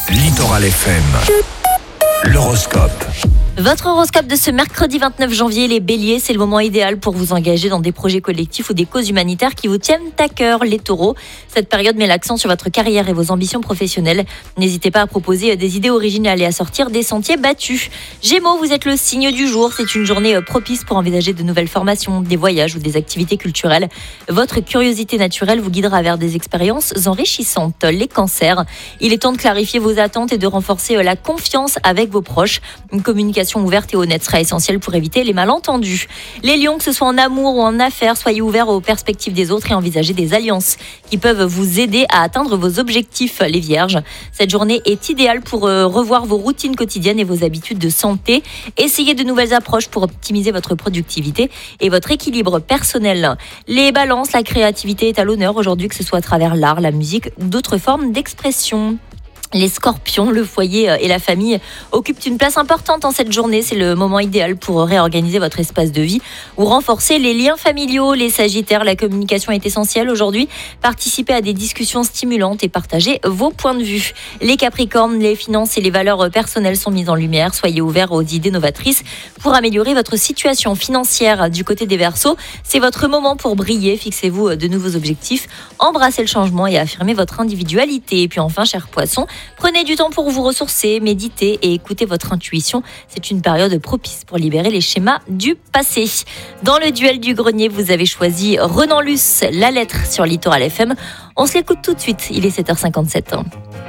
Littoral FM. L'horoscope. Votre horoscope de ce mercredi 29 janvier, les béliers, c'est le moment idéal pour vous engager dans des projets collectifs ou des causes humanitaires qui vous tiennent à cœur. Les taureaux, cette période met l'accent sur votre carrière et vos ambitions professionnelles. N'hésitez pas à proposer des idées originales et à sortir des sentiers battus. Gémeaux, vous êtes le signe du jour. C'est une journée propice pour envisager de nouvelles formations, des voyages ou des activités culturelles. Votre curiosité naturelle vous guidera vers des expériences enrichissantes. Les cancers, il est temps de clarifier vos attentes et de renforcer la confiance avec vos proches. Une communication ouverte et honnête sera essentielle pour éviter les malentendus. Les lions, que ce soit en amour ou en affaires, soyez ouverts aux perspectives des autres et envisagez des alliances qui peuvent vous aider à atteindre vos objectifs. Les vierges, cette journée est idéale pour revoir vos routines quotidiennes et vos habitudes de santé. Essayez de nouvelles approches pour optimiser votre productivité et votre équilibre personnel. Les balances, la créativité est à l'honneur aujourd'hui, que ce soit à travers l'art, la musique ou d'autres formes d'expression. Les scorpions, le foyer et la famille occupent une place importante en cette journée. C'est le moment idéal pour réorganiser votre espace de vie ou renforcer les liens familiaux. Les sagittaires, la communication est essentielle aujourd'hui. Participez à des discussions stimulantes et partagez vos points de vue. Les capricornes, les finances et les valeurs personnelles sont mises en lumière. Soyez ouverts aux idées novatrices pour améliorer votre situation financière. Du côté des verseaux, c'est votre moment pour briller. Fixez-vous de nouveaux objectifs, embrassez le changement et affirmez votre individualité. Et puis enfin, chers poissons, prenez du temps pour vous ressourcer, méditer et écouter votre intuition. C'est une période propice pour libérer les schémas du passé. Dans le duel du grenier, vous avez choisi Renan Luce, La Lettre sur Littoral FM. On se l'écoute tout de suite, il est 7h57.